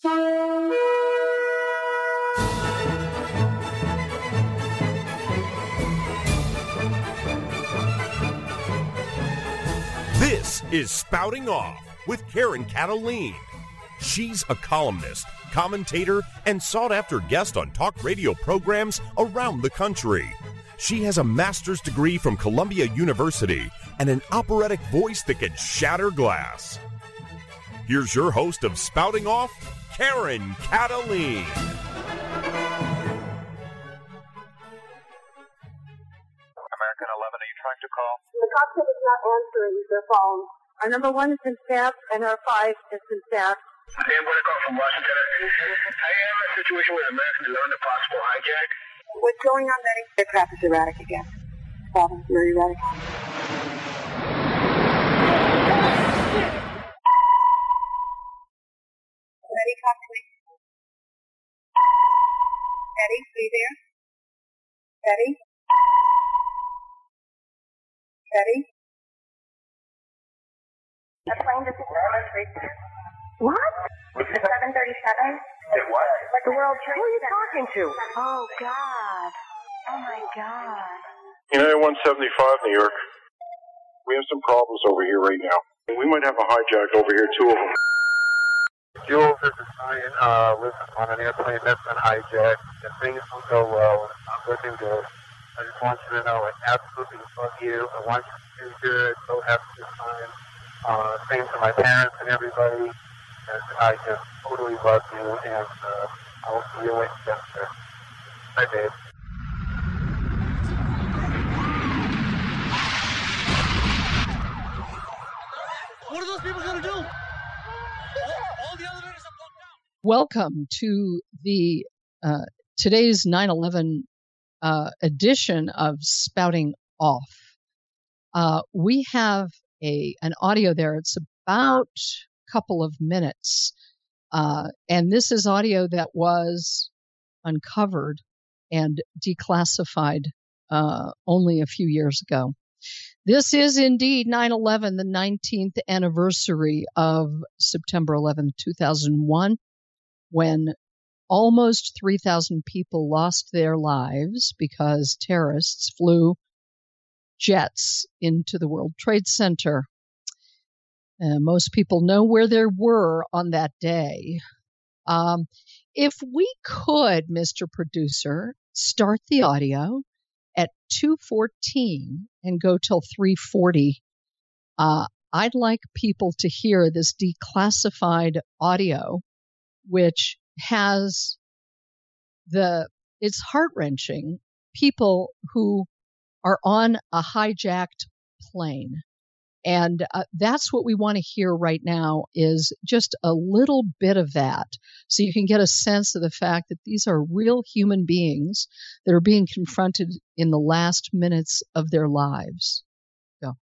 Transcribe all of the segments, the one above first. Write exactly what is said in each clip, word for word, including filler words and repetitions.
This is Spouting Off with Karen Cataline. She's a columnist, commentator, and sought-after guest on talk radio programs around the country. She has a master's degree from Columbia University and an operatic voice that can shatter glass. Here's your host of Spouting Off, Karen Cataline. American eleven, are you trying to call? The cockpit is not answering their phone. Our number one has been staffed, and our five has been staffed. I am going to call from Washington. I am in a situation where American is under possible hijack. What's going on, Betty? The crap is erratic again. Problem, very erratic. Betty, talk to me. Betty, are you there? Betty? Betty? The plane just exploded. What? seven thirty-seven. It what? The World Trade Who are you Center. talking to? Oh, God. Oh, my God. United one seventy-five, New York. We have some problems over here right now. We might have a hijack over here, two of them. Jules, this is Ryan. Uh, lives on an airplane that's been hijacked. If things don't go well, I'm good to go. I just want you to know I absolutely love you. I want you to do good. So happy this time. Uh, same to my parents and everybody. And I just totally love you, and uh, I will see you later, sir. Bye, babe. What are those people going to do? All, all the elevators are blocked out. Welcome to the uh, today's nine eleven uh, edition of Spouting Off. Uh, we have a an audio there. It's about a couple of minutes, uh, and this is audio that was uncovered and declassified uh, only a few years ago. This is indeed nine eleven, the nineteenth anniversary of September eleventh, two thousand one, when almost three thousand people lost their lives because terrorists flew jets into the World Trade Center. Uh, most people know where they were on that day. Um, if we could, Mister Producer, start the audio at two fourteen and go till three forty, uh, I'd like people to hear this declassified audio, which has the, it's heart-wrenching, people who are on a hijacked plane. And uh, that's what we want to hear right now, is just a little bit of that, so you can get a sense of the fact that these are real human beings that are being confronted in the last minutes of their lives. Go.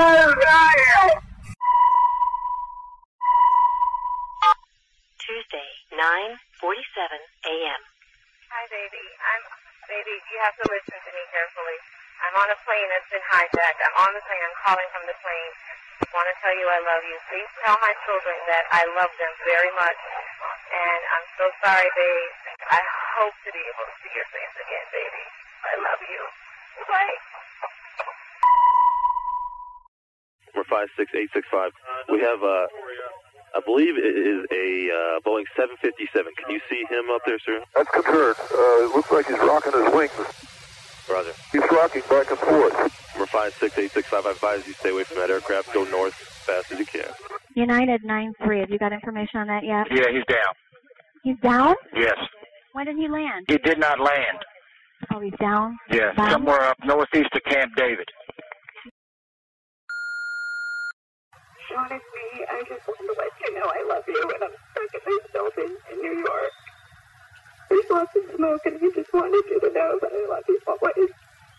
Tuesday, nine forty-seven a.m. Hi, baby. I'm, baby, you have to listen to me carefully. I'm on a plane that's been hijacked. I'm on the plane. I'm calling from the plane. I want to tell you I love you. Please tell my children that I love them very much. And I'm so sorry, babe. I hope to be able to see your face again, baby. I love you. Bye. Number five six eight six five. We have, uh, I believe it is a uh, Boeing seven fifty-seven. Can you see him up there, sir? That's confirmed. Uh, it looks like he's rocking his wings. Roger. He's rocking back and forth. Number five six eight six five, I advise you stay away from that aircraft. Go north as fast as you can. United nine three, have you got information on that yet? Yeah, he's down. He's down? Yes. When did he land? He did not land. Oh, he's down? Yeah, Down? somewhere up northeast of Camp David. Sean, it's me. I just want to let you know I love you, and I'm stuck in this building in New York. There's lots of smoke, and I just wanted you to know that I love you always.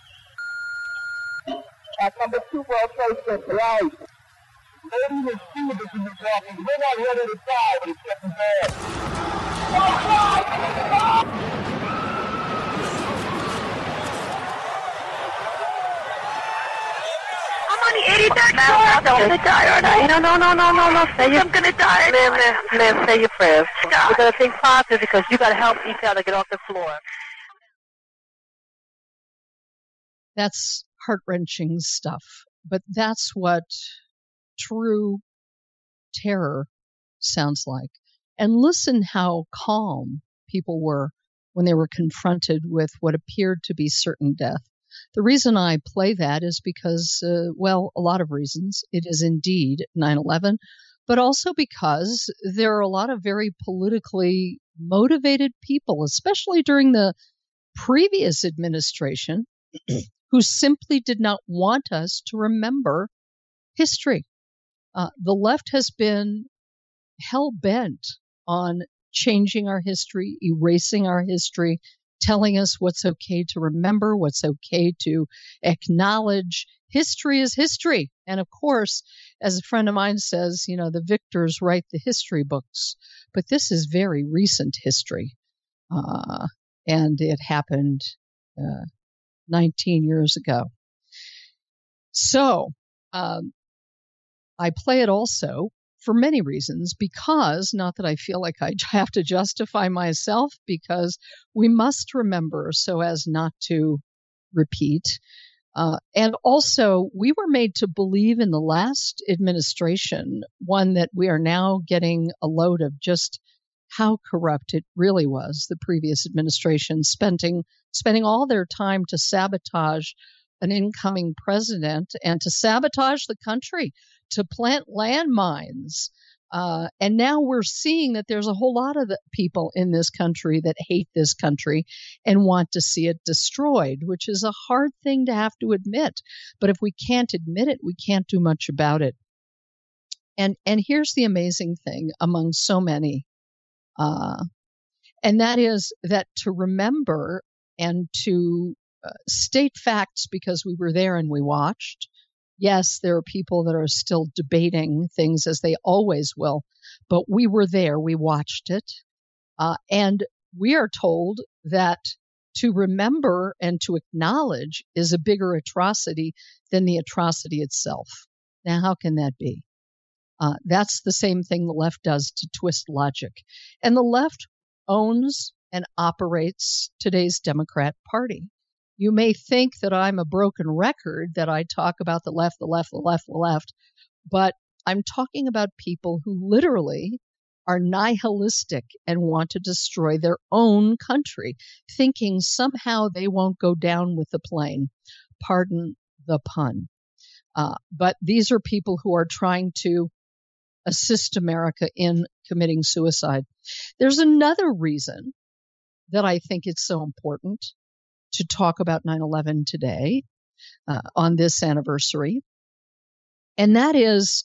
At number two World Trade Center, right. Ladies and students in this office, we're not ready to die, but it's getting bad. I'm on the eighty-third ma'am, I'm going to die, aren't I? No, no, no, no, no, no. Say I'm going to die. Ma'am, ma'am, ma'am, say your prayers. God. You got to think positive because you got to help each other get off the floor. That's heart-wrenching stuff, but that's what true terror sounds like. And listen how calm people were when they were confronted with what appeared to be certain death. The reason I play that is because, uh, well, a lot of reasons. It is indeed nine eleven, but also because there are a lot of very politically motivated people, especially during the previous administration, who simply did not want us to remember history. Uh, the left has been hell-bent on changing our history, erasing our history, telling us what's okay to remember, what's okay to acknowledge. History is history. And of course, as a friend of mine says, you know, the victors write the history books. But this is very recent history. Uh, and it happened uh, nineteen years ago. So um, I play it also for many reasons, because, not that I feel like I have to justify myself, because we must remember so as not to repeat. Uh, and also, we were made to believe in the last administration, one that we are now getting a load of just how corrupt it really was, the previous administration, spending, spending all their time to sabotage an incoming president and to sabotage the country, to plant landmines. Uh, and now we're seeing that there's a whole lot of the people in this country that hate this country and want to see it destroyed, which is a hard thing to have to admit. But if we can't admit it, we can't do much about it. And and here's the amazing thing among so many, uh, and that is that to remember and to uh, state facts because we were there and we watched. Yes, there are people that are still debating things as they always will, but we were there, we watched it, uh, and we are told that to remember and to acknowledge is a bigger atrocity than the atrocity itself. Now, how can that be? Uh, that's the same thing the left does to twist logic. And the left owns and operates today's Democrat Party. You may think that I'm a broken record, that I talk about the left, the left, the left, the left, but I'm talking about people who literally are nihilistic and want to destroy their own country, thinking somehow they won't go down with the plane. Pardon the pun. Uh, but these are people who are trying to assist America in committing suicide. There's another reason that I think it's so important to talk about nine eleven today, uh, on this anniversary. And that is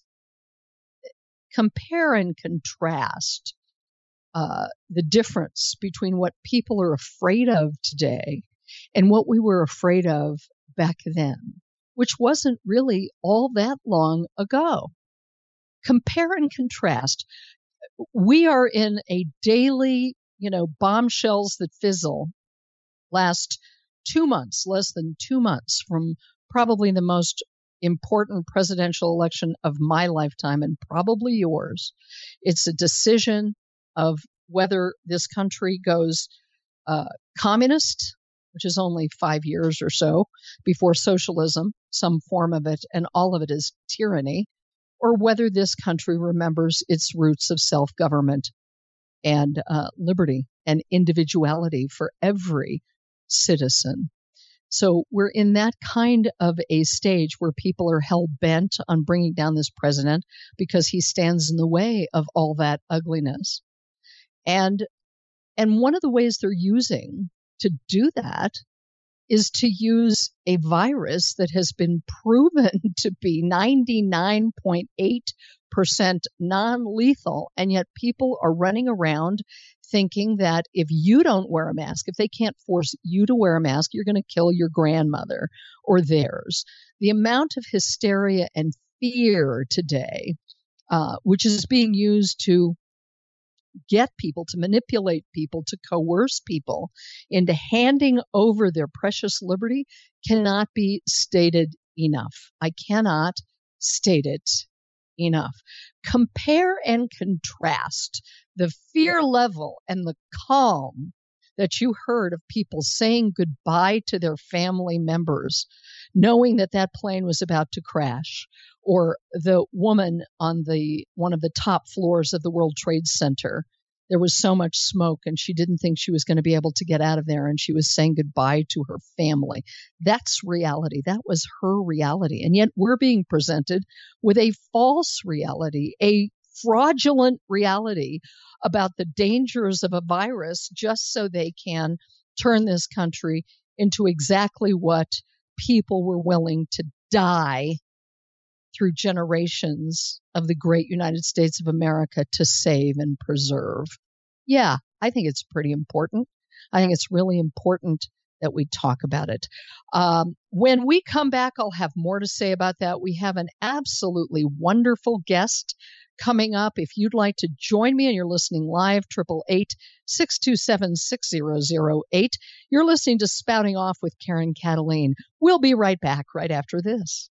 compare and contrast uh, the difference between what people are afraid of today and what we were afraid of back then, which wasn't really all that long ago. Compare and contrast. We are in a daily, you know, bombshells that fizzle last two months, less than two months from probably the most important presidential election of my lifetime and probably yours. It's a decision of whether this country goes uh, communist, which is only five years or so before socialism, some form of it, and all of it is tyranny, or whether this country remembers its roots of self-government and uh, liberty and individuality for every citizen. So we're in that kind of a stage where people are hell-bent on bringing down this president because he stands in the way of all that ugliness. And and one of the ways they're using to do that is to use a virus that has been proven to be ninety-nine point eight percent non-lethal, and yet people are running around thinking that if you don't wear a mask, if they can't force you to wear a mask, you're going to kill your grandmother or theirs. The amount of hysteria and fear today, uh, which is being used to get people, to manipulate people, to coerce people into handing over their precious liberty, cannot be stated enough. I cannot state it enough. Compare and contrast the fear level and the calm that you heard of people saying goodbye to their family members, knowing that that plane was about to crash, or the woman on the one of the top floors of the World Trade Center. There was so much smoke and she didn't think she was going to be able to get out of there, and she was saying goodbye to her family. That's reality. That was her reality. And yet we're being presented with a false reality, a fraudulent reality about the dangers of a virus, just so they can turn this country into exactly what people were willing to die through generations of the great United States of America to save and preserve. Yeah, I think it's pretty important. I think it's really important that we talk about it. Um, when we come back, I'll have more to say about that. We have an absolutely wonderful guest coming up. If you'd like to join me and you're listening live, eight eight eight, six two seven, six zero zero eight. You're listening to Spouting Off with Karen Kataline. We'll be right back right after this.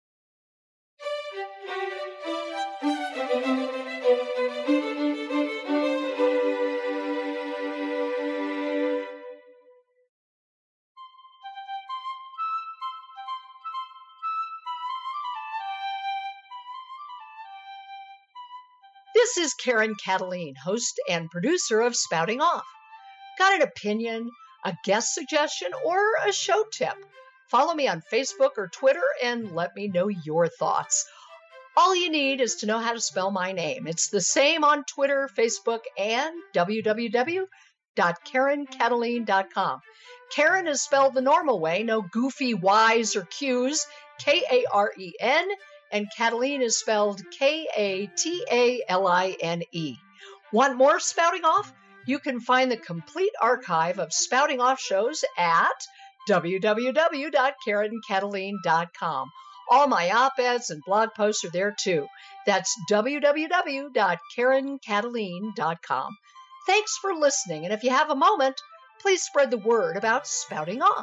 This is Karen Kataline, host and producer of Spouting Off. Got an opinion, a guest suggestion, or a show tip? Follow me on Facebook or Twitter and let me know your thoughts. All you need is to know how to spell my name. It's the same on Twitter, Facebook, and w w w dot karen kataline dot com. Karen is spelled the normal way, no goofy Y's or Q's, K A R E N, and Kataline is spelled K A T A L I N E. Want more Spouting Off? You can find the complete archive of Spouting Off shows at w w w dot karen kataline dot com. All my op-eds and blog posts are there too. That's w w w dot karen kataline dot com. Thanks for listening, and if you have a moment, please spread the word about Spouting Off.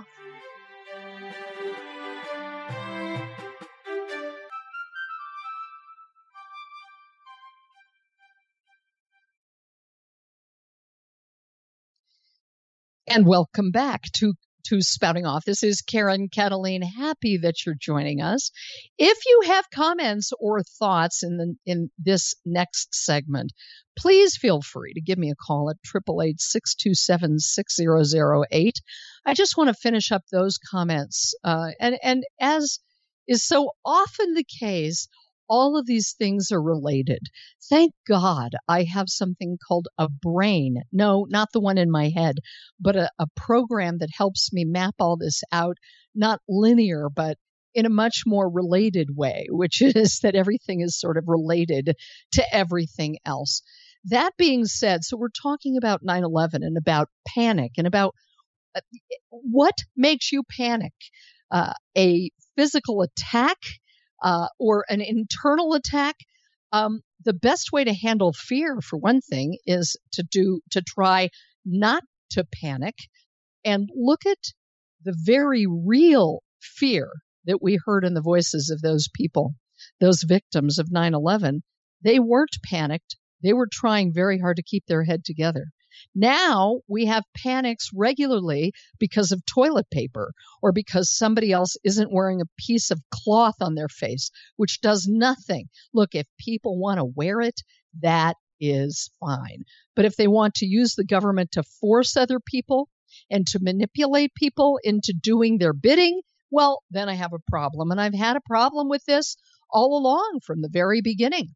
And welcome back to, to Spouting Off. This is Karen Kataline. Happy that you're joining us. If you have comments or thoughts in the, in this next segment, please feel free to give me a call at eight eight eight, six two seven, six zero zero eight. I just want to finish up those comments. Uh, and, and as is so often the case, all of these things are related. Thank God I have something called a brain. No, not the one in my head, but a, a program that helps me map all this out, not linear, but in a much more related way, which is that everything is sort of related to everything else. That being said, so we're talking about nine eleven and about panic and about uh, what makes you panic. Uh, a physical attack? Uh, or an internal attack. Um, the best way to handle fear, for one thing, is to do to try not to panic and look at the very real fear that we heard in the voices of those people, those victims of nine eleven. They weren't panicked. They were trying very hard to keep their head together. Now we have panics regularly because of toilet paper or because somebody else isn't wearing a piece of cloth on their face, which does nothing. Look, if people want to wear it, that is fine. But if they want to use the government to force other people and to manipulate people into doing their bidding, well, then I have a problem. And I've had a problem with this all along from the very beginning.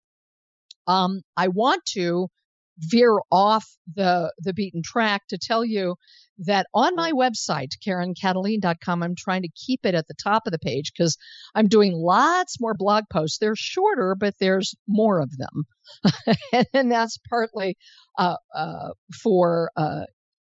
Um, I want to veer off the the beaten track to tell you that on my website, karen kataline dot com, I'm trying to keep it at the top of the page because I'm doing lots more blog posts. They're shorter, but there's more of them. And that's partly uh, uh, for uh,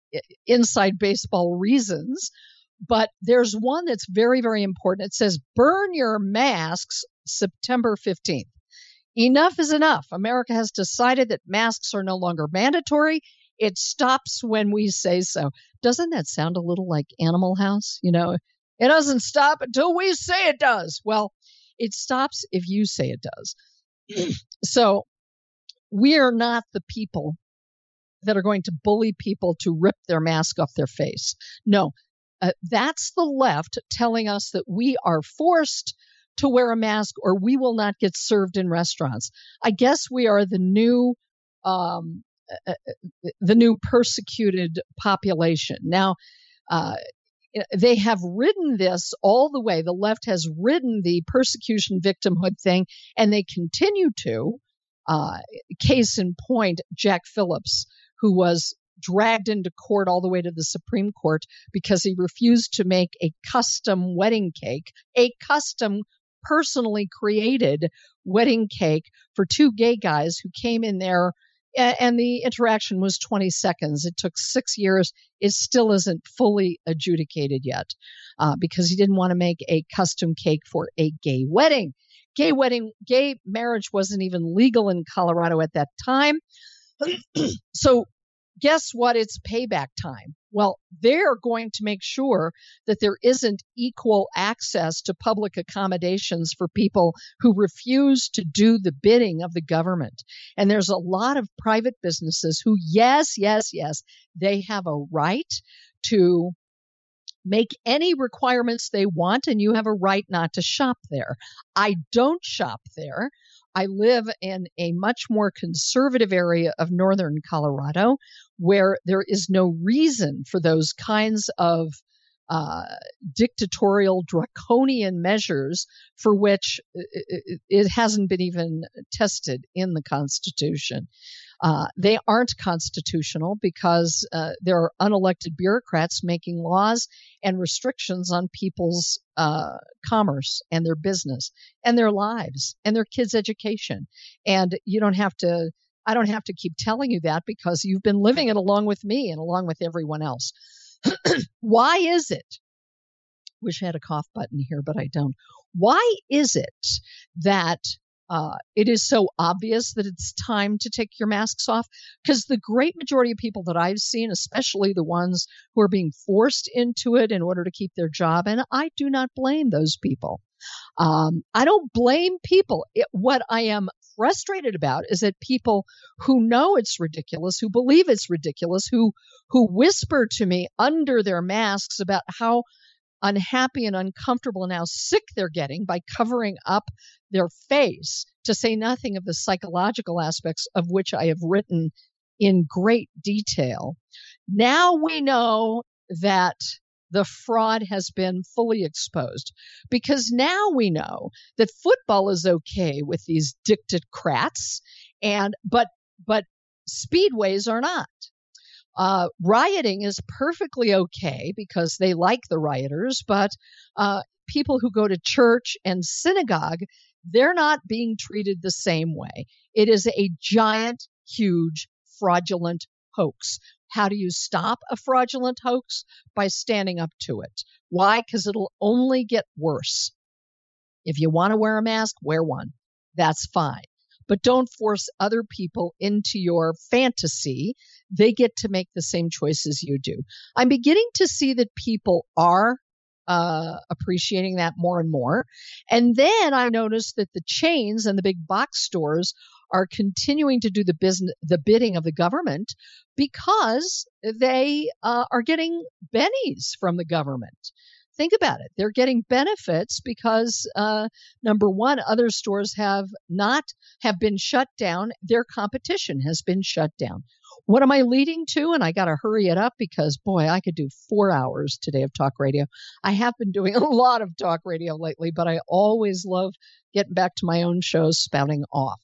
inside baseball reasons. But there's one that's very, very important. It says, burn your masks September fifteenth. Enough is enough. America has decided that masks are no longer mandatory. It stops when we say so. Doesn't that sound a little like Animal House? You know, it doesn't stop until we say it does. Well, It stops if you say it does. So we are not the people that are going to bully people to rip their mask off their face. No, uh, that's the left telling us that we are forced to wear a mask or we will not get served in restaurants. I guess we are the new, um, uh, the new persecuted population. Now, uh, they have ridden this all the way. The left has ridden the persecution victimhood thing, and they continue to. Uh, case in point, Jack Phillips, who was dragged into court all the way to the Supreme Court because he refused to make a custom wedding cake, a custom personally created wedding cake for two gay guys who came in there, and the interaction was twenty seconds. It took six years. It still isn't fully adjudicated yet uh, because he didn't want to make a custom cake for a gay wedding. Gay wedding, gay marriage wasn't even legal in Colorado at that time. So guess what? It's payback time. Well, they're going to make sure that there isn't equal access to public accommodations for people who refuse to do the bidding of the government. And there's a lot of private businesses who, yes, yes, yes, they have a right to make any requirements they want, and you have a right not to shop there. I don't shop there. I live in a much more conservative area of northern Colorado where there is no reason for those kinds of uh, dictatorial, draconian measures for which it, it hasn't been even tested in the Constitution. Uh, they aren't constitutional because uh, there are unelected bureaucrats making laws and restrictions on people's uh, commerce and their business and their lives and their kids' education. And you don't have to, I don't have to keep telling you that because you've been living it along with me and along with everyone else. Why is it? Wish I had a cough button here, but I don't. Why is it that Uh, it is so obvious that it's time to take your masks off? Because the great majority of people that I've seen, especially the ones who are being forced into it in order to keep their job, and I do not blame those people. Um, I don't blame people. It, what I am frustrated about is that people who know it's ridiculous, who believe it's ridiculous, who who whisper to me under their masks about how unhappy and uncomfortable and how sick they're getting by covering up their face, to say nothing of the psychological aspects of which I have written in great detail. Now we know that the fraud has been fully exposed because now we know that football is okay with these dictocrats, and but but speedways are not. Uh, rioting is perfectly okay because they like the rioters, but uh, people who go to church and synagogue, they're not being treated the same way. It is a giant, huge, fraudulent hoax. How do you stop a fraudulent hoax? By standing up to it. Why? Because it'll only get worse. If you want to wear a mask, wear one. That's fine. But don't force other people into your fantasy. They get to make the same choices you do. I'm beginning to see that people are uh, appreciating that more and more. And then I noticed that the chains and the big box stores are continuing to do the business, the bidding of the government, because they uh, are getting bennies from the government. Think about it. They're getting benefits because, uh, number one, other stores have not have been shut down. Their competition has been shut down. What am I leading to? And I got to hurry it up because, boy, I could do four hours today of talk radio. I have been doing a lot of talk radio lately, but I always love getting back to my own shows, spouting off.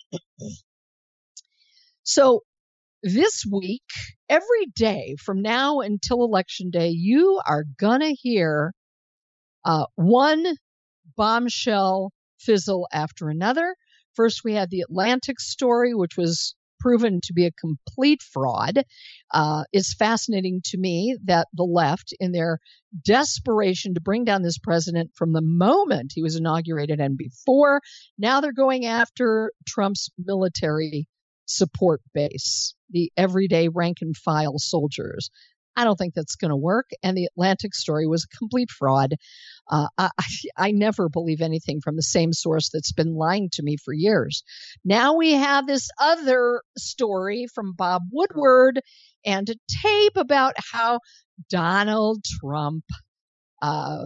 So this week, every day from now until Election Day, you are going to hear uh, one bombshell fizzle after another. First, we had the Atlantic story, which was proven to be a complete fraud. Uh, it's fascinating to me that the left, in their desperation to bring down this president from the moment he was inaugurated and before, now they're going after Trump's military support base, the everyday rank and file soldiers. I don't think that's going to work. And the Atlantic story was a complete fraud. Uh, I, I never believe anything from the same source that's been lying to me for years. Now we have this other story from Bob Woodward and a tape about how Donald Trump uh,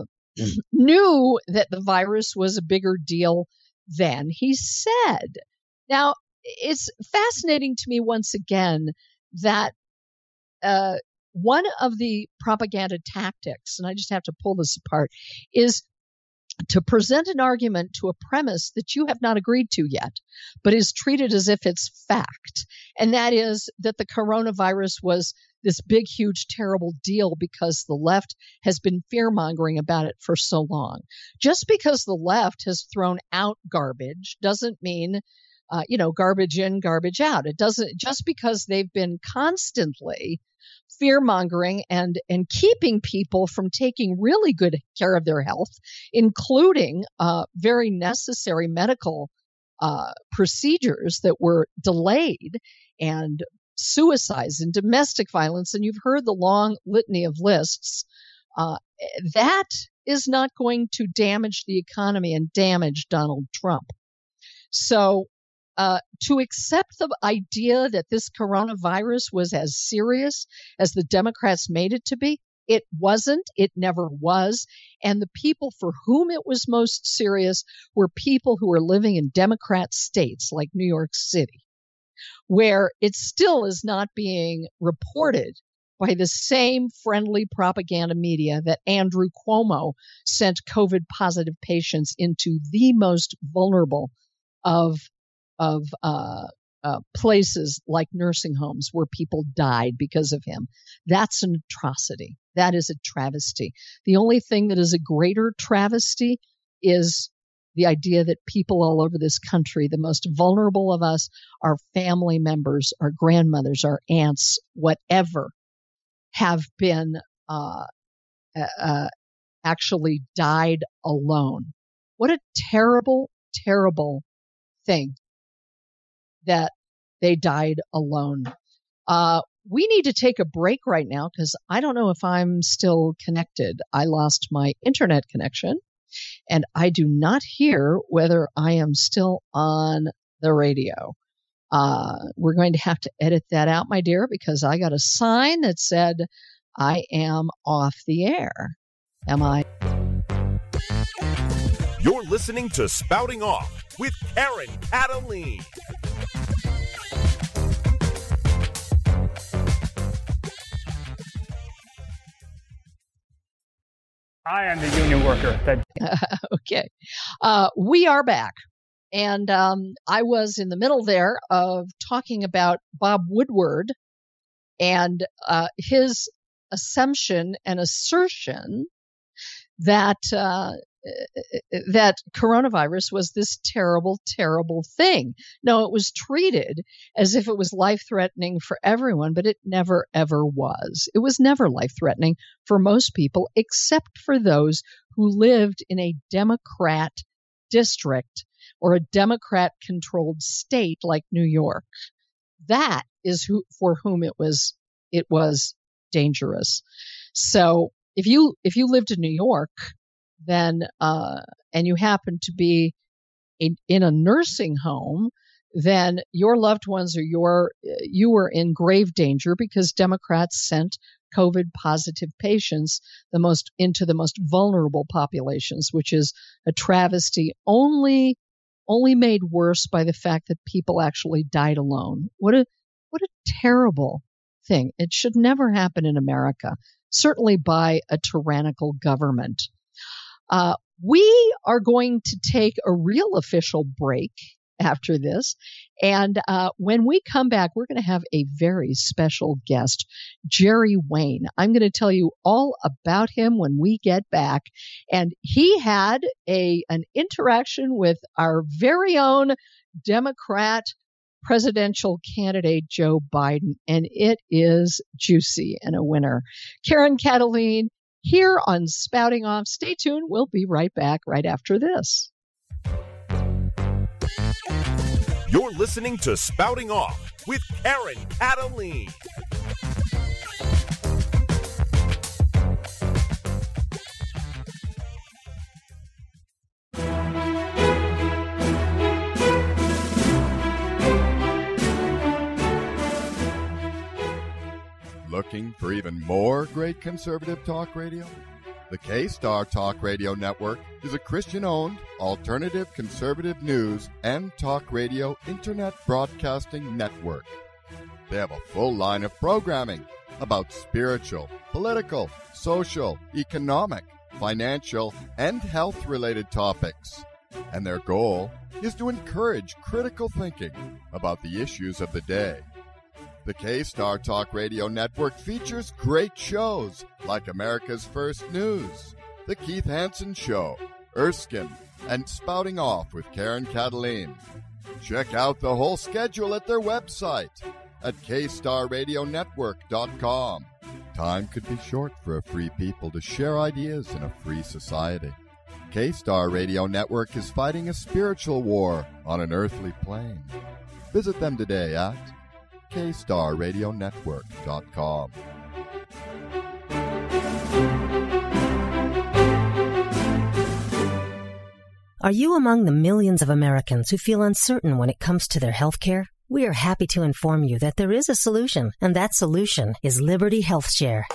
knew that the virus was a bigger deal than he said. Now, it's fascinating to me once again that uh, one of the propaganda tactics, and I just have to pull this apart, is to present an argument to a premise that you have not agreed to yet, but is treated as if it's fact. And that is that the coronavirus was this big, huge, terrible deal because the left has been fear-mongering about it for so long. Just because the left has thrown out garbage doesn't mean, uh, you know, garbage in, garbage out. It doesn't, just because they've been constantly fear-mongering and, and keeping people from taking really good care of their health, including uh, very necessary medical uh, procedures that were delayed, and suicides and domestic violence, and you've heard the long litany of lists, uh, that is not going to damage the economy and damage Donald Trump. So uh, to accept the idea that this coronavirus was as serious as the Democrats made it to be, it wasn't. It never was. And the people for whom it was most serious were people who were living in Democrat states like New York City, where it still is not being reported by the same friendly propaganda media that Andrew Cuomo sent COVID-positive patients into the most vulnerable of of uh, uh, places like nursing homes where people died because of him. That's an atrocity. That is a travesty. The only thing that is a greater travesty is the idea that people all over this country, the most vulnerable of us, our family members, our grandmothers, our aunts, whatever, have been uh, uh, actually died alone. What a terrible, terrible thing that they died alone. Uh, we need to take a break right now because I don't know if I'm still connected. I lost my internet connection, and I do not hear whether I am still on the radio. Uh, we're going to have to edit that out, my dear, because I got a sign that said I am off the air. Am I? You're listening to Spouting Off with Karen Kataline. I am the union worker. That- okay. Uh, we are back. And um, I was in the middle there of talking about Bob Woodward and uh, his assumption and assertion that uh, that coronavirus was this terrible, terrible thing. No, it was treated as if it was life-threatening for everyone, but it never, ever was. It was never life-threatening for most people, except for those who lived in a Democrat district or a Democrat-controlled state like New York. That is who, for whom it was it was dangerous. So if you if you lived in New York, then uh, and you happen to be in, in a nursing home, then your loved ones or your you were in grave danger because Democrats sent COVID positive patients the most into the most vulnerable populations, which is a travesty only only made worse by the fact that people actually died alone. What a what a terrible thing. It should never happen in America, certainly by a tyrannical government. Uh, we are going to take a real official break after this. And uh, when we come back, we're going to have a very special guest, Jerry Wayne. I'm going to tell you all about him when we get back. And he had a an interaction with our very own Democrat presidential candidate, Joe Biden, and it is juicy and a winner. Karen Kataline here on Spouting Off. Stay tuned. We'll be right back right after this. You're listening to Spouting Off with Karen Kataline. Looking for even more great conservative talk radio? The K-Star Talk Radio Network is a Christian-owned, alternative conservative news and talk radio internet broadcasting network. They have a full line of programming about spiritual, political, social, economic, financial, and health-related topics. And their goal is to encourage critical thinking about the issues of the day. The K-Star Talk Radio Network features great shows like America's First News, The Keith Hansen Show, Erskine, and Spouting Off with Karen Cataline. Check out the whole schedule at their website at k star radio network dot com. Time could be short for a free people to share ideas in a free society. K-Star Radio Network is fighting a spiritual war on an earthly plane. Visit them today at k star radio network dot com. Are you among the millions of Americans who feel uncertain when it comes to their health care? We are happy to inform you that there is a solution, and that solution is Liberty Health Share.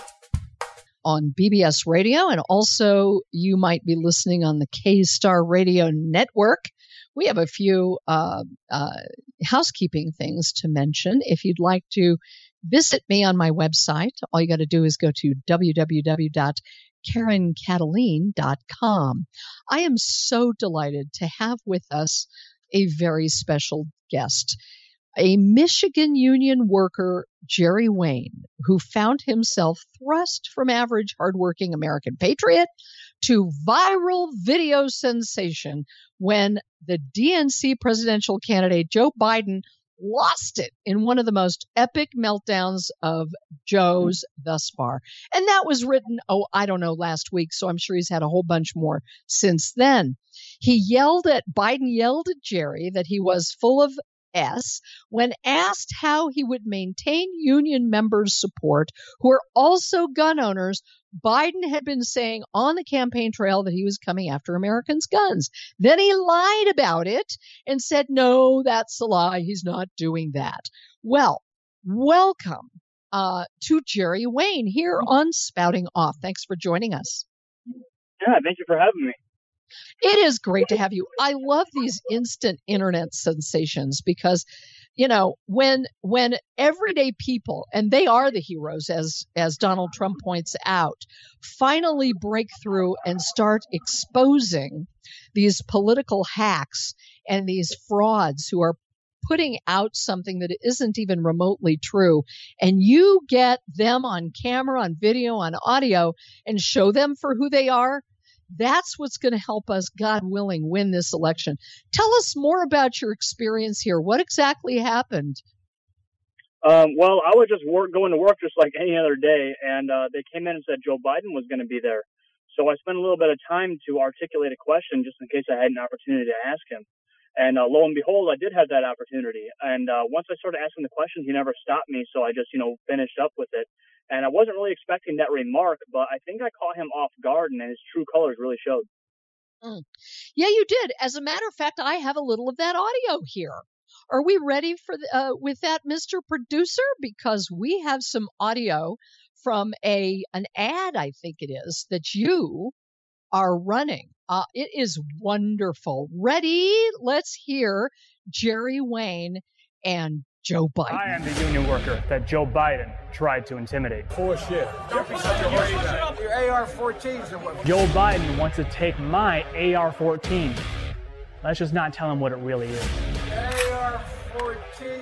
On B B S Radio, and also you might be listening on the K-Star Radio Network. We have a few uh, uh, housekeeping things to mention. If you'd like to visit me on my website, all you got to do is go to w w w dot karen cataline dot com. I am so delighted to have with us a very special guest, a Michigan union worker, Jerry Wayne, who found himself thrust from average, hardworking American patriot to viral video sensation when the D N C presidential candidate Joe Biden lost it in one of the most epic meltdowns of Joe's thus far. And that was written, oh, I don't know, last week, so I'm sure he's had a whole bunch more since then. He yelled at, Biden yelled at Jerry that he was full of S when asked how he would maintain union members' support who are also gun owners. Biden had been saying on the campaign trail that he was coming after Americans' guns. Then he lied about it and said, no, that's a lie. He's not doing that. Well, welcome uh, to Jerry Wayne here on Spouting Off. Thanks for joining us. Yeah, thank you for having me. It is great to have you. I love these instant internet sensations because, you know, when when everyday people, and they are the heroes, as as Donald Trump points out, finally break through and start exposing these political hacks and these frauds who are putting out something that isn't even remotely true, and you get them on camera, on video, on audio, and show them for who they are, that's what's going to help us, God willing, win this election. Tell us more about your experience here. What exactly happened? Um, well, I was just work, going to work just like any other day, and uh, they came in and said Joe Biden was going to be there. So I spent a little bit of time to articulate a question just in case I had an opportunity to ask him. And uh, lo and behold, I did have that opportunity. And uh, once I started asking the questions, he never stopped me, so I just, you know, finished up with it. And I wasn't really expecting that remark, but I think I caught him off guard, and his true colors really showed. Mm. Yeah, you did. As a matter of fact, I have a little of that audio here. Are we ready for the, uh, with that, Mister Producer? Because we have some audio from a an ad, I think it is, that you are running. Uh, it is wonderful. Ready? Let's hear Jerry Wayne and Joe Biden. I am the union worker that Joe Biden tried to intimidate. Bullshit. Your A R fourteens are what. Joe Biden wants to take my A R fourteen. Let's just not tell him what it really is. A R fourteen.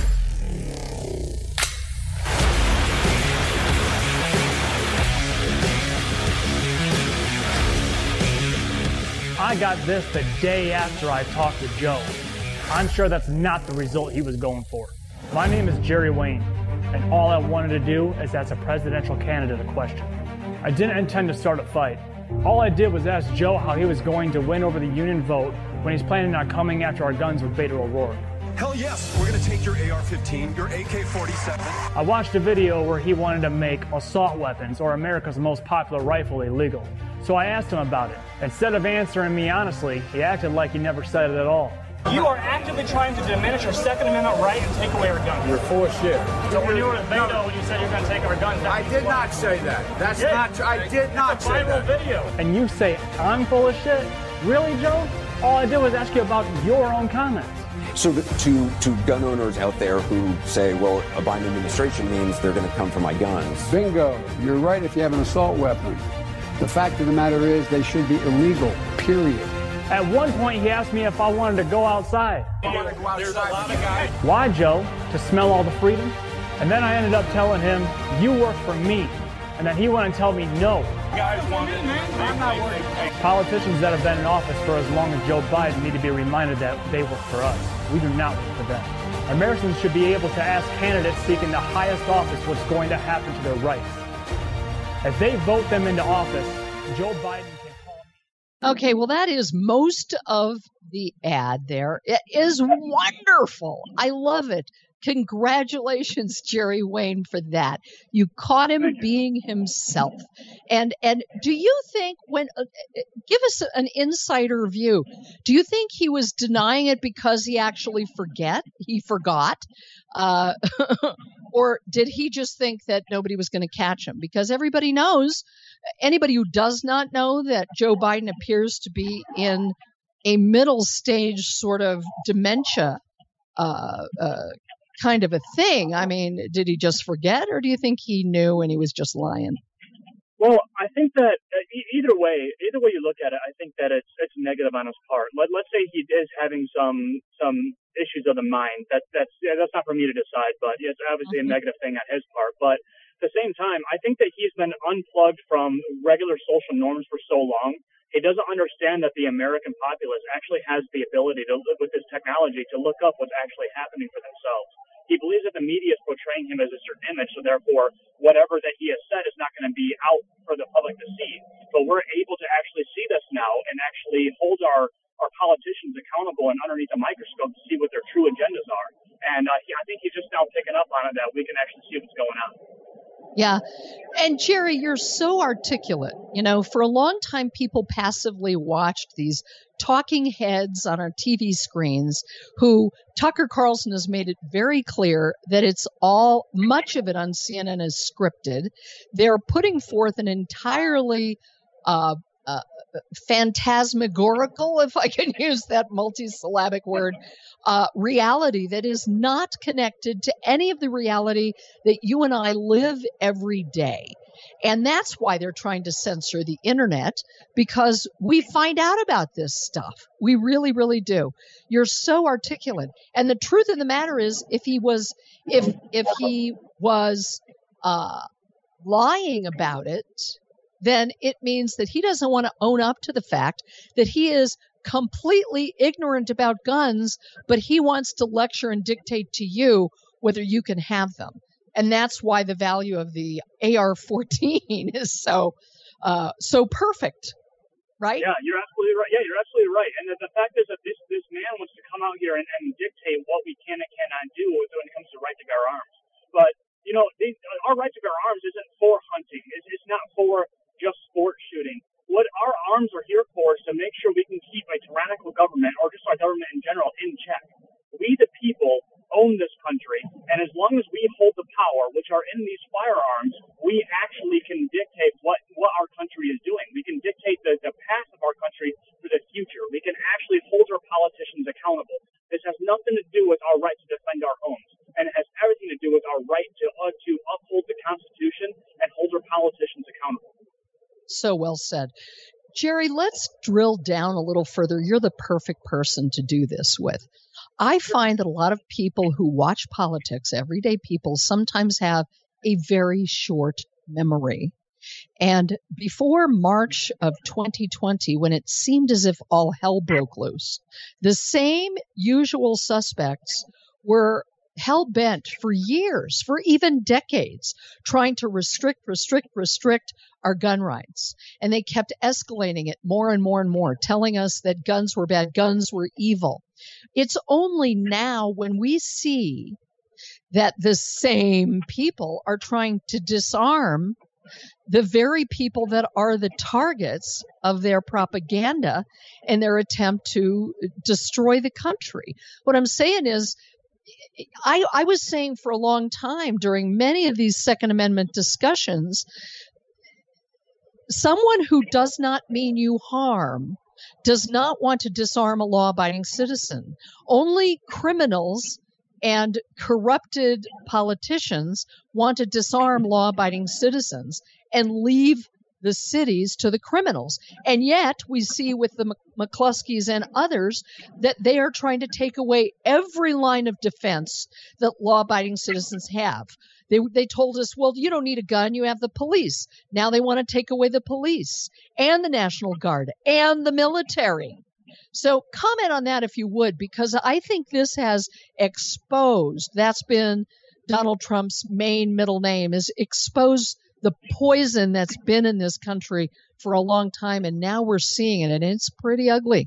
I got this the day after I talked to Joe. I'm sure that's not the result he was going for. My name is Jerry Wayne, and all I wanted to do is ask a presidential candidate a question. I didn't intend to start a fight. All I did was ask Joe how he was going to win over the union vote when he's planning on coming after our guns with Beto O'Rourke. Hell yes, we're going to take your A R fifteen, your A K forty-seven. I watched a video where he wanted to make assault weapons, or America's most popular rifle, illegal. So I asked him about it. Instead of answering me honestly, he acted like he never said it at all. You are actively trying to diminish our Second Amendment right and take away our guns. You're full of shit. So when you were at Bingo, when you said you're going to take our guns, I did not say that. That's Yeah. not true. I did not It's a say viral that. video. And you say I'm full of shit? Really, Joe? All I did was ask you about your own comments. So to, to to gun owners out there who say, well, a Biden administration means they're going to come for my guns. Bingo. You're right if you have an assault weapon. The fact of the matter is they should be illegal, period. At one point, he asked me if I wanted to go outside. There's a lot of guys. Why, Joe? To smell all the freedom? And then I ended up telling him, you work for me. And then he went and told me no. Guys want me, man. I'm not worried. Politicians that have been in office for as long as Joe Biden need to be reminded that they work for us. We do not work for them. Americans should be able to ask candidates seeking the highest office what's going to happen to their rights. If they vote them into office, Joe Biden can call me. Okay, well, that is most of the ad there. It is wonderful. I love it. Congratulations, Jerry Wayne, for that. You caught him being himself. And and do you think when uh, give us an insider view? Do you think he was denying it because he actually forget he forgot, uh, or did he just think that nobody was going to catch him? Because everybody knows, anybody who does not know that Joe Biden appears to be in a middle stage sort of dementia uh, uh, kind of a thing. I mean, did he just forget, or do you think he knew and he was just lying? Well, I think that uh, e- either way, either way you look at it, I think that it's it's negative on his part. Let, let's say he is having some some issues of the mind. That that's yeah, that's not for me to decide, but it's obviously a negative thing on his part. But at the same time, I think that he's been unplugged from regular social norms for so long. He doesn't understand that the American populace actually has the ability to, with this technology, to look up what's actually happening for themselves. He believes that the media is portraying him as a certain image, so therefore, whatever that he has said is not going to be out for the public to see. But we're able to actually see this now and actually hold our, our politicians accountable and underneath a microscope to see what their true agendas are. And uh, he, I think he's just now picking up on it that we can actually see what's going on. Yeah. And Jerry, you're so articulate. You know, for a long time, people passively watched these talking heads on our T V screens who Tucker Carlson has made it very clear that it's all, much of it on C N N is scripted. They're putting forth an entirely uh, uh, phantasmagorical, if I can use that multisyllabic word, uh, reality that is not connected to any of the reality that you and I live every day. And that's why they're trying to censor the internet, because we find out about this stuff. We really, really do. You're so articulate. And the truth of the matter is, if he was, if, if he was, uh, lying about it, then it means that he doesn't want to own up to the fact that he is completely ignorant about guns, but he wants to lecture and dictate to you whether you can have them. And that's why the value of the A R fourteen is so uh, so perfect, right? Yeah, you're absolutely right. Yeah, you're absolutely right. And the, the fact is that this this man wants to come out here and, and dictate what we can and cannot do when it comes to right to bear arms. But, you know, they, our right to bear arms isn't for hunting. It's, it's not for just sport shooting. What our arms are here for is to make sure we can keep a tyrannical government, or just our government in general, in check. We, the people, own this country, and as long as we hold the power, which are in these firearms, we actually can dictate what, what our country is doing. We can dictate the, the path of our country for the future. We can actually hold our politicians accountable. This has nothing to do with our right to defend our homes, and it has everything to do with our right to uh, to uphold the Constitution and hold our politicians accountable. So well said. Jerry, let's drill down a little further. You're the perfect person to do this with. I find that a lot of people who watch politics, everyday people, sometimes have a very short memory. And before March of twenty twenty, when it seemed as if all hell broke loose, the same usual suspects were hell-bent for years, for even decades, trying to restrict, restrict, restrict our gun rights. And they kept escalating it more and more and more, telling us that guns were bad, guns were evil. It's only now when we see that the same people are trying to disarm the very people that are the targets of their propaganda and their attempt to destroy the country. What I'm saying is, I, I was saying for a long time during many of these Second Amendment discussions, someone who does not mean you harm does not want to disarm a law-abiding citizen. Only criminals and corrupted politicians want to disarm law-abiding citizens and leave the cities to the criminals. And yet we see with the McCloskeys and others that they are trying to take away every line of defense that law-abiding citizens have. They they told us, well, you don't need a gun, you have the police. Now they want to take away the police and the National Guard and the military. So comment on that if you would, because I think this has exposed, that's been Donald Trump's main middle name, is expose the poison that's been in this country for a long time, and now we're seeing it, and it's pretty ugly.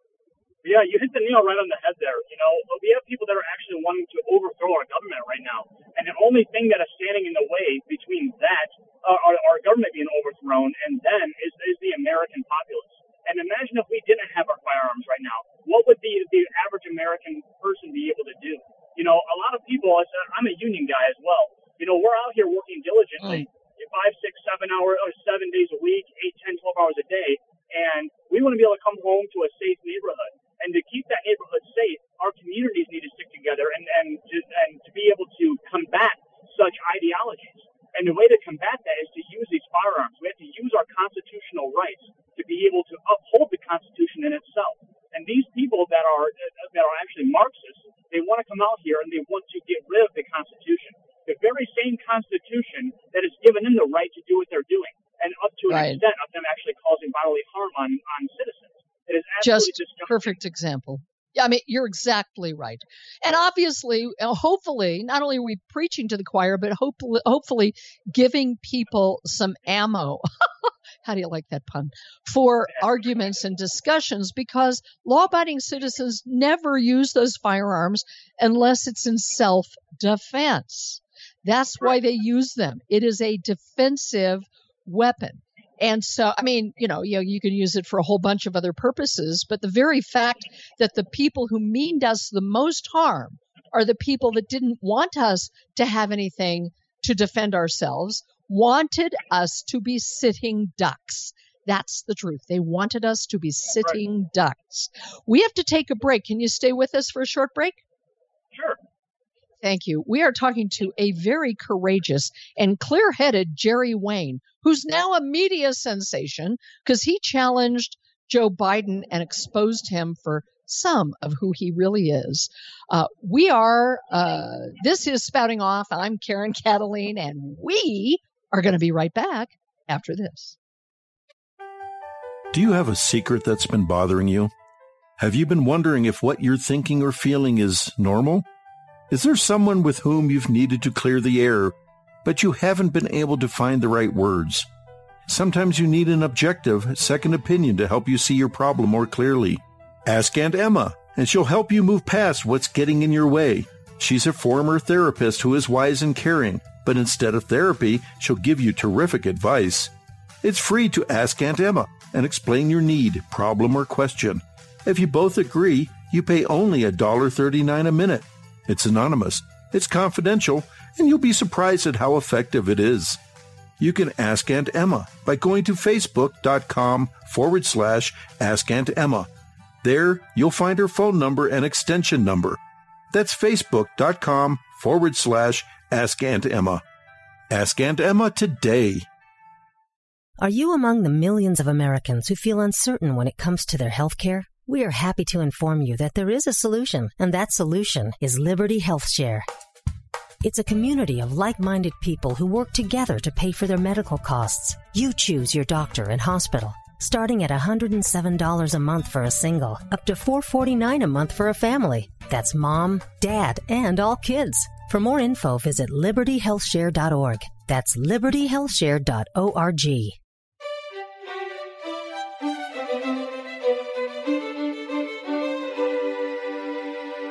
Yeah, you hit the nail right on the head there. You know, we have people that are actually wanting to overthrow our government right now, and the only thing that is standing in the way between that, uh, our, our government being overthrown, and then is, is the American populace. And imagine if we didn't have our firearms right now. What would the, the average American person be able to do? You know, a lot of people, I'm a union guy as well. You know, we're out here working diligently, mm. five, six, seven hours, or seven days a week, eight, ten, twelve hours a day, and we want to be able to come home to a safe neighborhood. And to keep that neighborhood safe, our communities need to stick together and, and, to, and to be able to combat such ideologies. And the way to combat that is to use these firearms. We have to use our constitutional rights to be able to uphold the Constitution in itself. And these people that are that are actually Marxists, they want to come out here and they want to get rid of the Constitution. The very same Constitution that has given them the right to do what they're doing, and up to an right. extent of them actually causing bodily harm on, on citizens. It is Just disgusting. Perfect example. Yeah, I mean, you're exactly right. And obviously, hopefully, not only are we preaching to the choir, but hopefully, hopefully giving people some ammo. How do you like that pun? For arguments and discussions, because law-abiding citizens never use those firearms unless it's in self-defense. That's why they use them. It is a defensive weapon. And so, I mean, you know, you know, you can use it for a whole bunch of other purposes, but the very fact that the people who mean us the most harm are the people that didn't want us to have anything to defend ourselves, wanted us to be sitting ducks. That's the truth. They wanted us to be sitting ducks. We have to take a break. Can you stay with us for a short break? Sure. Thank you. We are talking to a very courageous and clear-headed Jerry Wayne, who's now a media sensation because he challenged Joe Biden and exposed him for some of who he really is. Uh, we are, uh, this is Spouting Off. I'm Karen Cataline, and we are going to be right back after this. Do you have a secret that's been bothering you? Have you been wondering if what you're thinking or feeling is normal? Is there someone with whom you've needed to clear the air, but you haven't been able to find the right words? Sometimes you need an objective, second opinion to help you see your problem more clearly. Ask Aunt Emma, and she'll help you move past what's getting in your way. She's a former therapist who is wise and caring, but instead of therapy, she'll give you terrific advice. It's free to ask Aunt Emma and explain your need, problem, or question. If you both agree, you pay only one dollar and thirty-nine cents a minute. It's anonymous, it's confidential, and you'll be surprised at how effective it is. You can ask Aunt Emma by going to facebook.com forward slash Ask Aunt Emma. There, you'll find her phone number and extension number. That's facebook.com forward slash Ask Aunt Emma. Ask Aunt Emma today. Are you among the millions of Americans who feel uncertain when it comes to their health care? We are happy to inform you that there is a solution, and that solution is Liberty Health Share. It's a community of like-minded people who work together to pay for their medical costs. You choose your doctor and hospital, starting at one hundred seven dollars a month for a single, up to four hundred forty-nine dollars a month for a family. That's mom, dad, and all kids. For more info, visit liberty health share dot org. That's liberty health share dot org.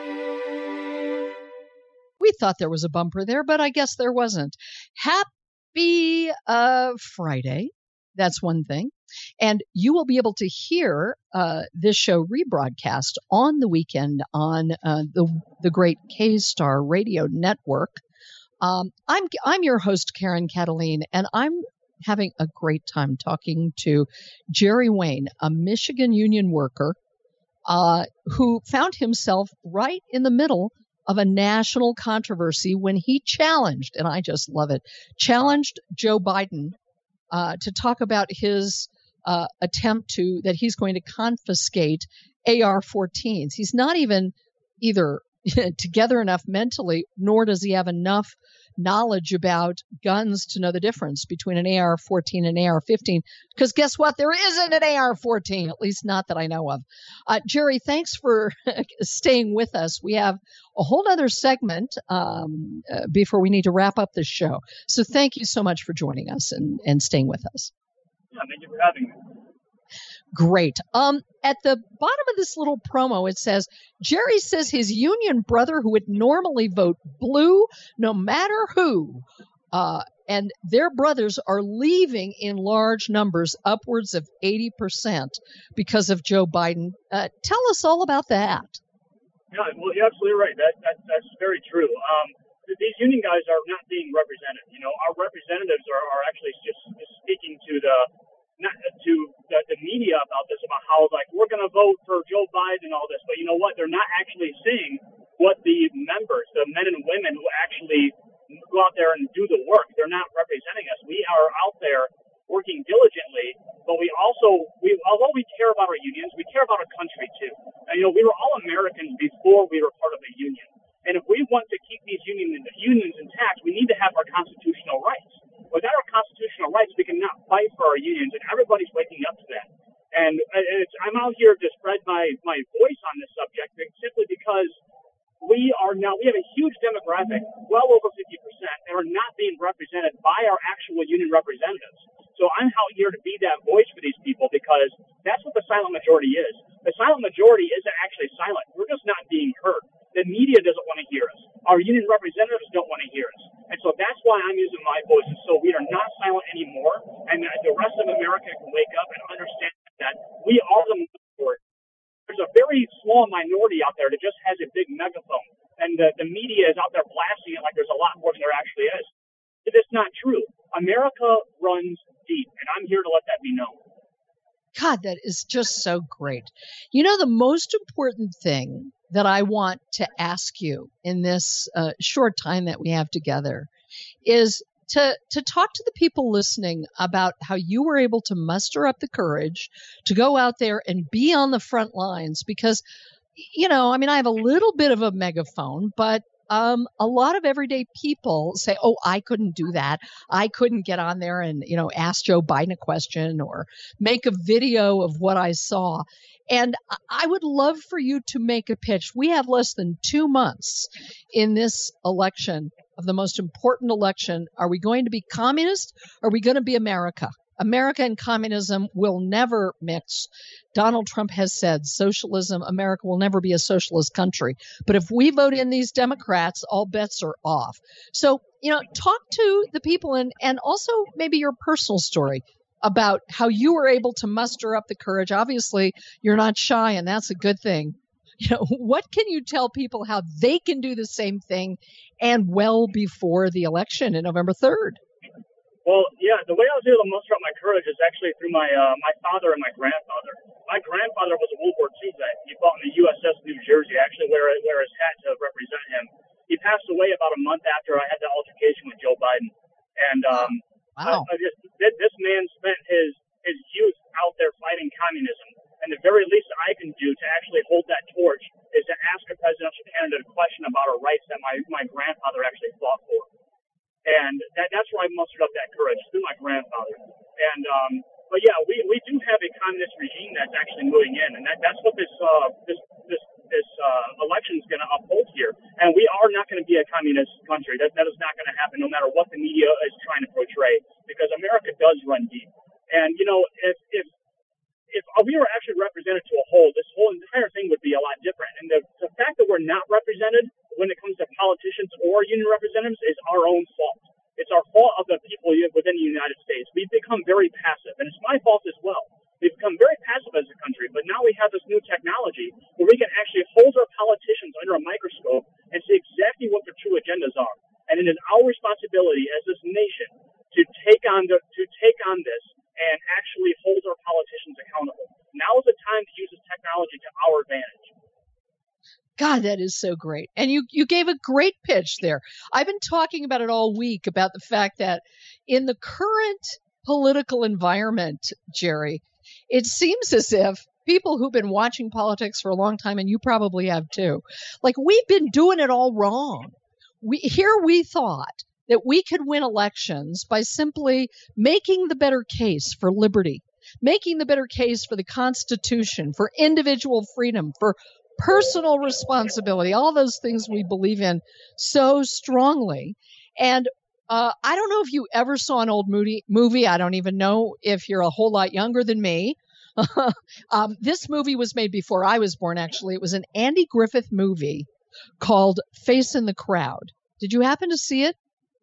We thought there was a bumper there, but I guess there wasn't. Happy be uh, Friday. That's one thing. And you will be able to hear uh, this show rebroadcast on the weekend on uh, the the great K-Star Radio Network. Um, I'm I'm your host, Karen Cataline, and I'm having a great time talking to Jerry Wayne, a Michigan union worker uh, who found himself right in the middle of a national controversy when he challenged, and I just love it, challenged Joe Biden uh, to talk about his uh, attempt to, that he's going to confiscate A R fourteens. He's not even either together enough mentally, nor does he have enough knowledge about guns to know the difference between an A R fourteen and an A R fifteen. Because guess what? There isn't an A R fourteen, at least not that I know of. Uh, Jerry, thanks for staying with us. We have a whole other segment um, uh, before we need to wrap up this show. So thank you so much for joining us and, and staying with us. Yeah, thank you for having me. Great. Um, at the bottom of this little promo, it says, Jerry says his union brother who would normally vote blue no matter who, uh, and their brothers are leaving in large numbers, upwards of eighty percent because of Joe Biden. Uh, tell us all about that. Yeah, well, you're absolutely right. That, that That's very true. Um, these union guys are not being represented. You know, our representatives are, are actually just, just speaking to the Not to the, the media about this, about how, like, we're going to vote for Joe Biden and all this. But you know what? They're not actually seeing what the members, the men and women who actually go out there and do the work, they're not representing us. We are out there working diligently, but we also, we although we care about our unions, we care about our country too. And, you know, we were all Americans before we were part of a union. And if we want to keep these union, unions intact, we need to have our constitutional rights. Without our constitutional rights, we cannot fight for our unions, and everybody's waking up to that. And it's, I'm out here to spread my, my voice on this subject simply because we are now, we have a huge demographic, well over fifty percent, that are not being represented by our actual union representatives. So I'm out here to be that voice for these people because that's what the silent majority is. The silent majority isn't actually silent. We're just not being heard. The media doesn't want to hear us. Our union representatives don't want to hear us. And so that's why I'm using my voice. And so we are not silent anymore. And the rest of America can wake up and understand that we are the majority. There's a very small minority out there that just has a big megaphone. And the, the media is out there blasting it like there's a lot more than there actually is. But it's not true. America runs deep. And I'm here to let that be known. God, that is just so great. You know, the most important thing that I want to ask you in this uh, short time that we have together is to to talk to the people listening about how you were able to muster up the courage to go out there and be on the front lines because, you know, I mean, I have a little bit of a megaphone, but Um, a lot of everyday people say, oh, I couldn't do that. I couldn't get on there and, you know, ask Joe Biden a question or make a video of what I saw. And I would love for you to make a pitch. We have less than two months in this election of the most important election. Are we going to be communist? Or are we going to be America? America and communism will never mix. Donald Trump has said socialism, America will never be a socialist country. But if we vote in these Democrats, all bets are off. So, you know, talk to the people and, and also maybe your personal story about how you were able to muster up the courage. Obviously, you're not shy, and that's a good thing. You know, what can you tell people how they can do the same thing and well before the election in November third? Well, yeah, the way I was able to muster up my courage is actually through my uh, my father and my grandfather. My grandfather was a World War Two vet. He fought in the U S S New Jersey, actually wear, wear his hat to represent him. He passed away about a month after I had the altercation with Joe Biden. And um, wow. I, I just, this man spent his, his youth out there fighting communism. And the very least I can do to actually hold that torch is to ask a presidential candidate a question about our rights that my, my grandfather actually fought for. And that, that's where I mustered up that courage, through my grandfather. And, um, but yeah, we, we do have a communist regime that's actually moving in. And that, that's what this, uh, this, this, this, uh, election is going to uphold here. And we are not going to be a communist country. That, that is not going to happen no matter what the media is trying to portray, because America does run deep. And, you know, if, if, if we were actually represented to a whole, this whole entire thing would be a lot different. And the, the fact that we're not represented when it comes to politicians or union representatives is our own fault. It's our fault of the people within the United States. We've become very passive, and it's my fault as well. We've become very passive as a country, but now we have this new technology where we can actually hold our politicians under a microscope and see exactly what their true agendas are. And it is our responsibility as this nation to take on the, to take on this and actually hold our politicians accountable. Now is the time to use this technology to our advantage. God, that is so great. And you, you gave a great pitch there. I've been talking about it all week about the fact that in the current political environment, Jerry, it seems as if people who've been watching politics for a long time, and you probably have too, like we've been doing it all wrong. We here we thought that we could win elections by simply making the better case for liberty, making the better case for the Constitution, for individual freedom, for personal responsibility, all those things we believe in so strongly. And uh, I don't know if you ever saw an old movie. movie. I don't even know if you're a whole lot younger than me. um, this movie was made before I was born, actually. It was an Andy Griffith movie called Face in the Crowd. Did you happen to see it?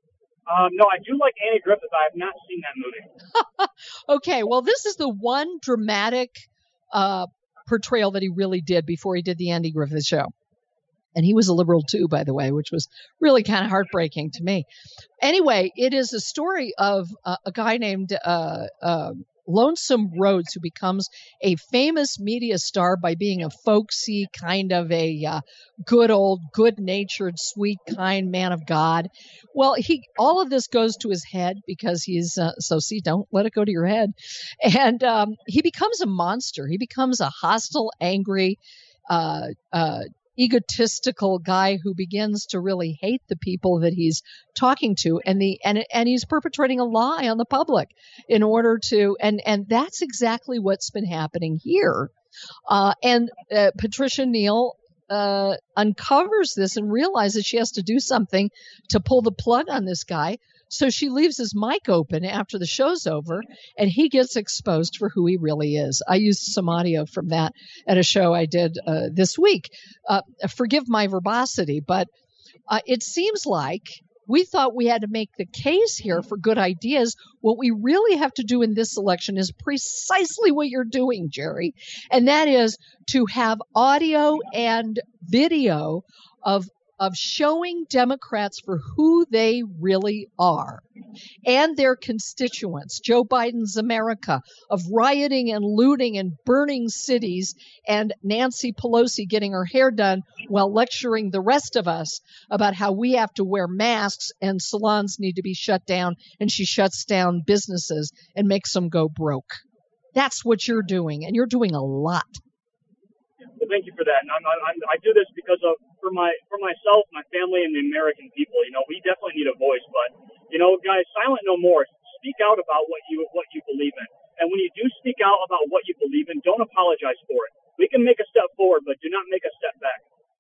Um, no, I do like Andy Griffith. I have not seen that movie. Okay, well, this is the one dramatic uh, portrayal that he really did before he did the Andy Griffith Show. And he was a liberal too, by the way, which was really kind of heartbreaking to me. Anyway, it is a story of uh, a guy named uh, uh, Lonesome Rhodes, who becomes a famous media star by being a folksy kind of a uh, good old, good-natured, sweet, kind man of God. Well, he all of this goes to his head because he's uh, so see, don't let it go to your head. And um, he becomes a monster. He becomes a hostile, angry, uh, uh, egotistical guy who begins to really hate the people that he's talking to, and the and and he's perpetrating a lie on the public in order to and and that's exactly what's been happening here. Uh, and uh, Patricia Neal uh, uncovers this and realizes she has to do something to pull the plug on this guy. So she leaves his mic open after the show's over, and he gets exposed for who he really is. I used some audio from that at a show I did uh, this week. Uh, forgive my verbosity, but uh, it seems like we thought we had to make the case here for good ideas. What we really have to do in this election is precisely what you're doing, Jerry, and that is to have audio and video of of showing Democrats for who they really are and their constituents, Joe Biden's America, of rioting and looting and burning cities, and Nancy Pelosi getting her hair done while lecturing the rest of us about how we have to wear masks and salons need to be shut down, and she shuts down businesses and makes them go broke. That's what you're doing, and you're doing a lot. Well, thank you for that. And I'm, I'm, I do this because of for my for myself, my family, and the American people. You know, we definitely need a voice. But you know, guys, silent no more. Speak out about what you what you believe in. And when you do speak out about what you believe in, don't apologize for it. We can make a step forward, but do not make a step back.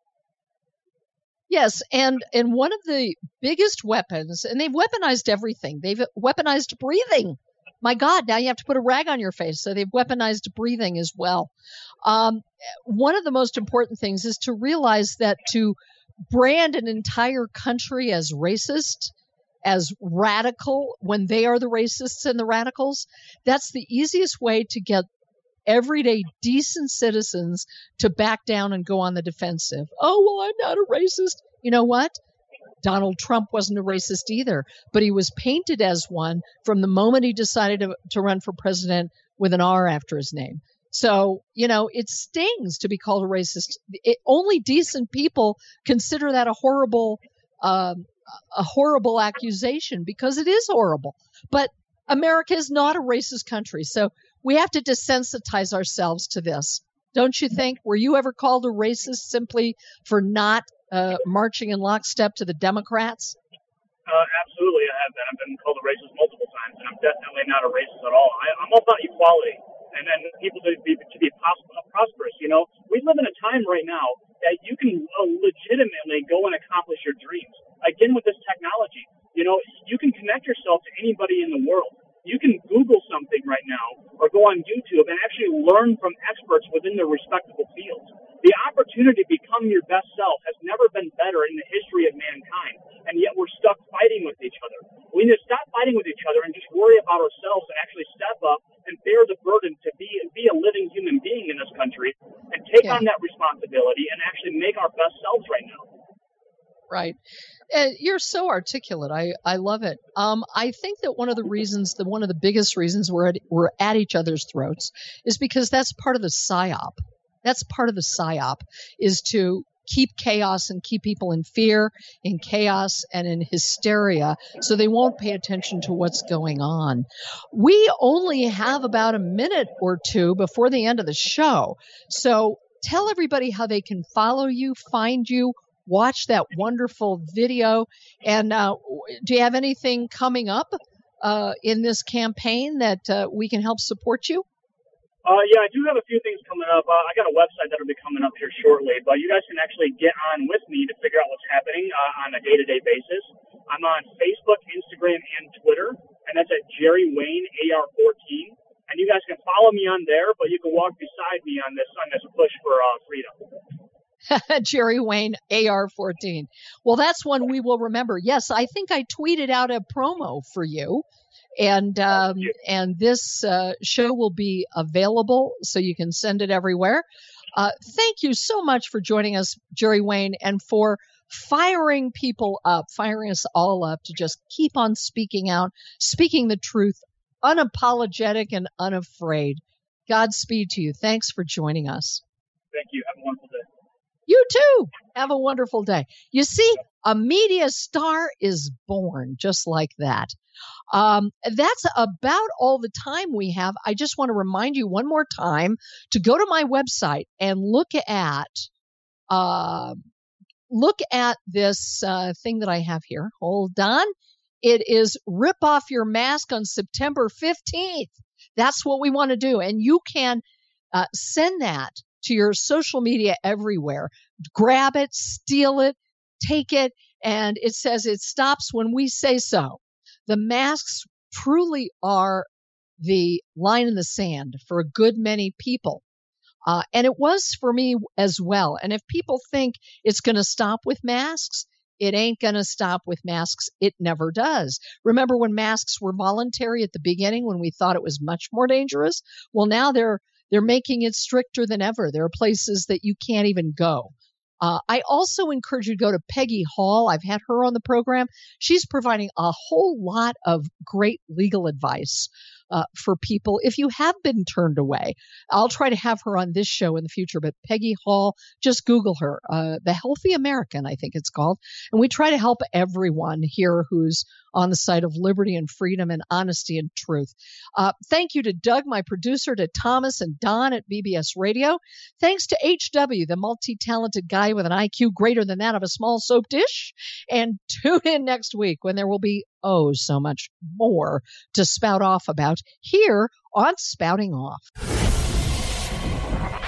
Yes, and and one of the biggest weapons, and they've weaponized everything. They've weaponized breathing. My God, now you have to put a rag on your face. So they've weaponized breathing as well. Um, one of the most important things is to realize that to brand an entire country as racist, as radical, when they are the racists and the radicals, that's the easiest way to get everyday decent citizens to back down and go on the defensive. Oh, well, I'm not a racist. You know what? Donald Trump wasn't a racist either, but he was painted as one from the moment he decided to, to run for president with an R after his name. So, you know, it stings to be called a racist. It, only decent people consider that a horrible, um, a horrible accusation because it is horrible. But America is not a racist country, so we have to desensitize ourselves to this. Don't you think? Were you ever called a racist simply for not Uh, marching in lockstep to the Democrats? Uh, absolutely, I have been. I've been called a racist multiple times, and I'm definitely not a racist at all. I, I'm all about equality and then people to be to be pos- prosperous. You know, we live in a time right now that you can uh, legitimately go and accomplish your dreams. Again, with this technology, you know, you can connect yourself to anybody in the world. You can Google something right now or go on YouTube and actually learn from experts within their respectable fields. The opportunity to become your best self has never been better in the history of mankind, and yet we're stuck fighting with each other. We need to stop fighting with each other and just worry about ourselves and actually step up and bear the burden to be be a living human being in this country and take Yeah. on that responsibility and actually make our best selves right now. Right. Uh, you're so articulate. I, I love it. Um, I think that one of the reasons, the one of the biggest reasons we're at, we're at each other's throats is because that's part of the psyop. That's part of the psyop, is to keep chaos and keep people in fear, in chaos, and in hysteria, so they won't pay attention to what's going on. We only have about a minute or two before the end of the show. So tell everybody how they can follow you, find you, watch that wonderful video. And uh, do you have anything coming up uh, in this campaign that uh, we can help support you? Uh, yeah, I do have a few things coming up. Uh, I got a website that'll be coming up here shortly, but you guys can actually get on with me to figure out what's happening uh, on a day-to-day basis. I'm on Facebook, Instagram, and Twitter, and that's at Jerry Wayne A R fourteen. And you guys can follow me on there, but you can walk beside me on this on this push for uh, freedom. Jerry Wayne A R fourteen. Well, that's one we will remember. Yes, I think I tweeted out a promo for you. And um, and this uh, show will be available, so you can send it everywhere. Uh, thank you so much for joining us, Jerry Wayne, and for firing people up, firing us all up to just keep on speaking out, speaking the truth, unapologetic and unafraid. Godspeed to you. Thanks for joining us. Thank you. Have a wonderful day. You too. Have a wonderful day. You see, a media star is born just like that. Um, that's about all the time we have. I just want to remind you one more time to go to my website and look at uh, look at this uh, thing that I have here. Hold on. It is Rip Off Your Mask on September fifteenth. That's what we want to do. And you can uh, send that to your social media everywhere. Grab it, steal it, take it, and it says it stops when we say so. The masks truly are the line in the sand for a good many people. Uh, and it was for me as well. And if people think it's going to stop with masks, it ain't going to stop with masks. It never does. Remember when masks were voluntary at the beginning, when we thought it was much more dangerous? Well, now they're they're making it stricter than ever. There are places that you can't even go. Uh, I also encourage you to go to Peggy Hall. I've had her on the program. She's providing a whole lot of great legal advice uh, for people if you have been turned away. I'll try to have her on this show in the future, but Peggy Hall, just Google her. Uh, The Healthy American, I think it's called. And we try to help everyone here who's on the side of liberty and freedom and honesty and truth. Uh, thank you to Doug, my producer, to Thomas and Don at B B S Radio. Thanks to H W, the multi-talented guy with an I Q greater than that of a small soap dish. And tune in next week when there will be, oh, so much more to spout off about here on Spouting Off.